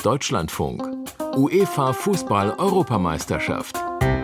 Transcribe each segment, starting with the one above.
Deutschlandfunk. UEFA Fußball-Europameisterschaft.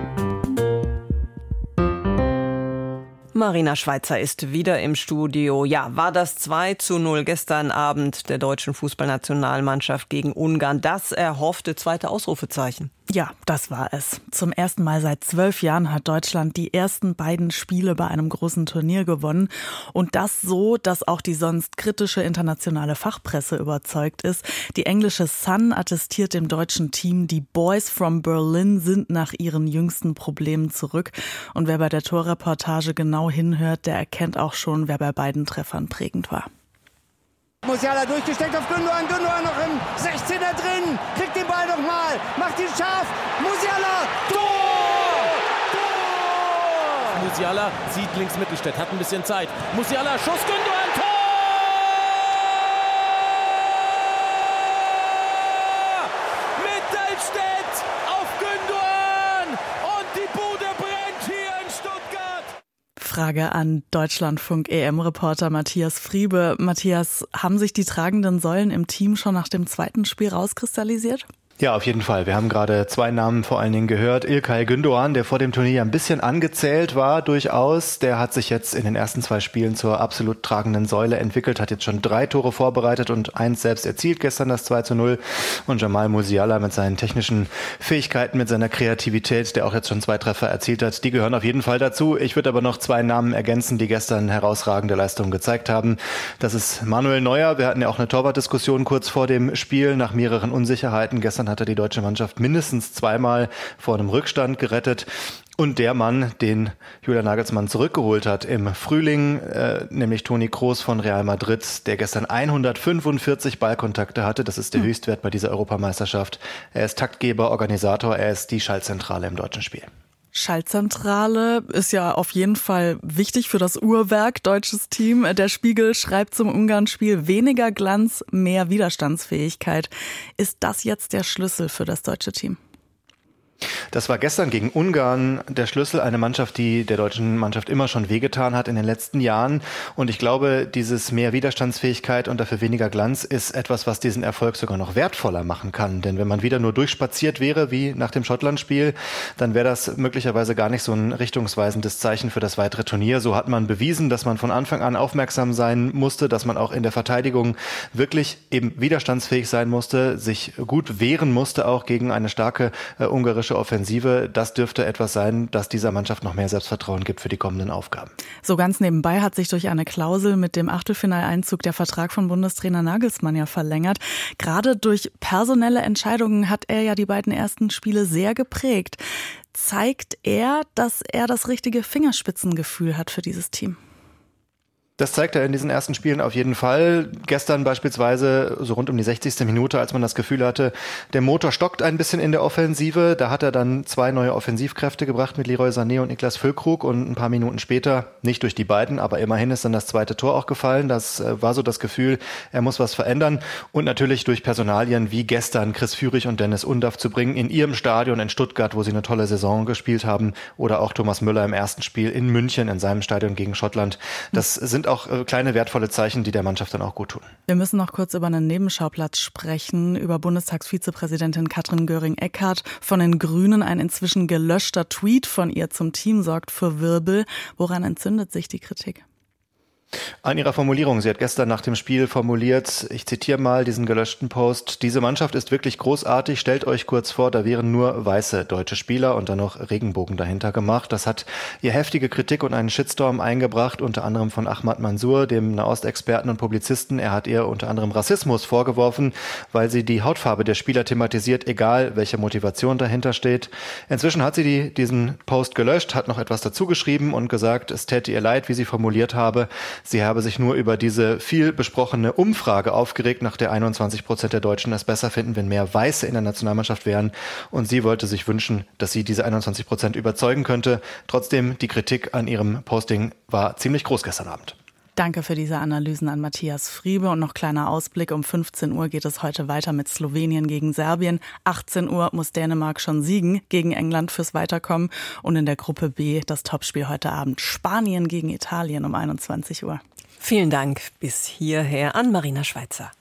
Marina Schweizer ist wieder im Studio. Ja, war das 2:0 gestern Abend der deutschen Fußballnationalmannschaft gegen Ungarn das erhoffte zweite Ausrufezeichen? Ja, das war es. Zum ersten Mal seit 12 Jahren hat Deutschland die ersten beiden Spiele bei einem großen Turnier gewonnen. Und das so, dass auch die sonst kritische internationale Fachpresse überzeugt ist. Die englische Sun attestiert dem deutschen Team, die Boys from Berlin sind nach ihren jüngsten Problemen zurück. Und wer bei der Torreportage genau hinhört, der erkennt auch schon, wer bei beiden Treffern prägend war. Musiala durchgesteckt auf Gündoğan, Gündoğan noch im 16er drin, kriegt den Ball nochmal, macht ihn scharf, Musiala, Tor! Tor! Musiala sieht links Mittelstädt, hat ein bisschen Zeit, Musiala, Schuss, Gündoğan, Tor! Mittelstädt auf Gündoğan und die Bude brennt hier in Stuttgart! Frage an Deutschlandfunk-EM-Reporter Matthias Friebe. Matthias, haben sich die tragenden Säulen im Team schon nach dem zweiten Spiel rauskristallisiert? Ja, auf jeden Fall. Wir haben gerade zwei Namen vor allen Dingen gehört. İlkay Gündoğan, der vor dem Turnier ein bisschen angezählt war, durchaus. Der hat sich jetzt in den ersten zwei Spielen zur absolut tragenden Säule entwickelt, hat jetzt schon 3 Tore vorbereitet und 1 selbst erzielt, gestern das 2:0. Und Jamal Musiala mit seinen technischen Fähigkeiten, mit seiner Kreativität, der auch jetzt schon 2 Treffer erzielt hat, die gehören auf jeden Fall dazu. Ich würde aber noch 2 Namen ergänzen, die gestern herausragende Leistungen gezeigt haben. Das ist Manuel Neuer. Wir hatten ja auch eine Torwartdiskussion kurz vor dem Spiel nach mehreren Unsicherheiten. Gestern hat er die deutsche Mannschaft mindestens 2-mal vor einem Rückstand gerettet. Und der Mann, den Julian Nagelsmann zurückgeholt hat im Frühling, nämlich Toni Kroos von Real Madrid, der gestern 145 Ballkontakte hatte. Das ist der Höchstwert bei dieser Europameisterschaft. Er ist Taktgeber, Organisator, er ist die Schaltzentrale im deutschen Spiel. Schaltzentrale ist ja auf jeden Fall wichtig für das Uhrwerk deutsches Team. Der Spiegel schreibt zum Ungarn-Spiel: weniger Glanz, mehr Widerstandsfähigkeit. Ist das jetzt der Schlüssel für das deutsche Team? Das war gestern gegen Ungarn der Schlüssel, eine Mannschaft, die der deutschen Mannschaft immer schon wehgetan hat in den letzten Jahren. Und ich glaube, dieses mehr Widerstandsfähigkeit und dafür weniger Glanz ist etwas, was diesen Erfolg sogar noch wertvoller machen kann. Denn wenn man wieder nur durchspaziert wäre, wie nach dem Schottland-Spiel, dann wäre das möglicherweise gar nicht so ein richtungsweisendes Zeichen für das weitere Turnier. So hat man bewiesen, dass man von Anfang an aufmerksam sein musste, dass man auch in der Verteidigung wirklich eben widerstandsfähig sein musste, sich gut wehren musste, auch gegen eine starke ungarische Offensive. Das dürfte etwas sein, das dieser Mannschaft noch mehr Selbstvertrauen gibt für die kommenden Aufgaben. So ganz nebenbei hat sich durch eine Klausel mit dem Achtelfinaleinzug der Vertrag von Bundestrainer Nagelsmann ja verlängert. Gerade durch personelle Entscheidungen hat er ja die beiden ersten Spiele sehr geprägt. Zeigt er, dass er das richtige Fingerspitzengefühl hat für dieses Team? Das zeigt er in diesen ersten Spielen auf jeden Fall. Gestern beispielsweise so rund um die 60. Minute, als man das Gefühl hatte, der Motor stockt ein bisschen in der Offensive. Da hat er dann 2 neue Offensivkräfte gebracht mit Leroy Sané und Niklas Füllkrug. Und ein paar Minuten später, nicht durch die beiden, aber immerhin ist dann das zweite Tor auch gefallen. Das war so das Gefühl, er muss was verändern. Und natürlich durch Personalien wie gestern Chris Führig und Dennis Undaff zu bringen in ihrem Stadion in Stuttgart, wo sie eine tolle Saison gespielt haben. Oder auch Thomas Müller im ersten Spiel in München in seinem Stadion gegen Schottland. Das sind auch kleine wertvolle Zeichen, die der Mannschaft dann auch gut tun. Wir müssen noch kurz über einen Nebenschauplatz sprechen, über Bundestagsvizepräsidentin Katrin Göring-Eckardt von den Grünen. Ein inzwischen gelöschter Tweet von ihr zum Team sorgt für Wirbel. Woran entzündet sich die Kritik? An ihrer Formulierung. Sie hat gestern nach dem Spiel formuliert, ich zitiere mal diesen gelöschten Post: Diese Mannschaft ist wirklich großartig. Stellt euch kurz vor, da wären nur weiße deutsche Spieler und dann noch Regenbogen dahinter gemacht. Das hat ihr heftige Kritik und einen Shitstorm eingebracht, unter anderem von Ahmad Mansour, dem Nahostexperten und Publizisten. Er hat ihr unter anderem Rassismus vorgeworfen, weil sie die Hautfarbe der Spieler thematisiert, egal welche Motivation dahinter steht. Inzwischen hat sie diesen Post gelöscht, hat noch etwas dazu geschrieben und gesagt, es täte ihr leid, wie sie formuliert habe. Sie habe sich nur über diese viel besprochene Umfrage aufgeregt, nach der 21% der Deutschen es besser finden, wenn mehr Weiße in der Nationalmannschaft wären. Und sie wollte sich wünschen, dass sie diese 21% überzeugen könnte. Trotzdem, die Kritik an ihrem Posting war ziemlich groß gestern Abend. Danke für diese Analysen an Matthias Friebe. Und noch kleiner Ausblick: um 15 Uhr geht es heute weiter mit Slowenien gegen Serbien. 18 Uhr muss Dänemark schon siegen gegen England fürs Weiterkommen. Und in der Gruppe B das Topspiel heute Abend: Spanien gegen Italien um 21 Uhr. Vielen Dank bis hierher an Marina Schweizer.